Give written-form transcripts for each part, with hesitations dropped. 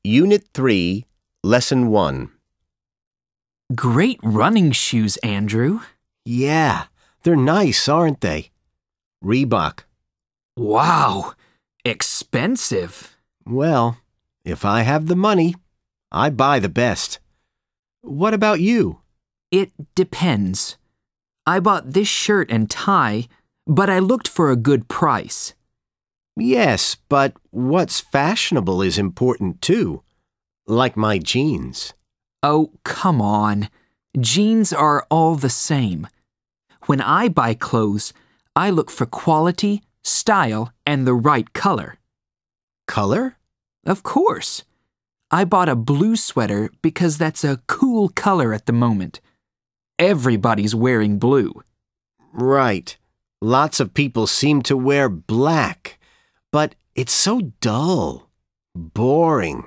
Unit 3, Lesson 1. Great running shoes, Andrew. Yeah, they're nice, aren't they? Reebok. Wow, expensive. Well, if I have the money, I buy the best. What about you? It depends. I bought this shirt and tie, but I looked for a good price. Yes, but what's fashionable is important too. Like my jeans. Oh, come on. Jeans are all the same. When I buy clothes, I look for quality, style, and the right color. Color? Of course. I bought a blue sweater because that's a cool color at the moment. Everybody's wearing blue. Right. Lots of people seem to wear black, but it's so dull. Boring.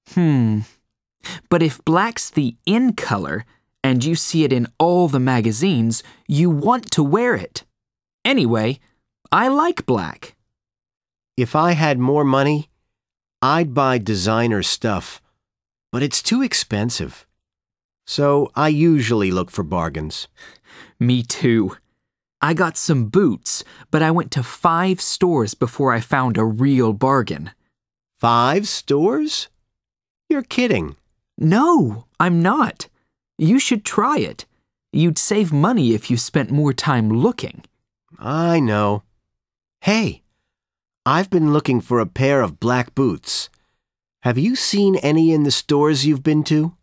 But if black's the in color, and you see it in all the magazines, you want to wear it. Anyway, I like black. If I had more money, I'd buy designer stuff, but it's too expensive. So I usually look for bargains. Me too. I got some boots, but I went to 5 stores before I found a real bargain. 5 stores? You're kidding. No, I'm not. You should try it. You'd save money if you spent more time looking. I know. Hey, I've been looking for a pair of black boots. Have you seen any in the stores you've been to?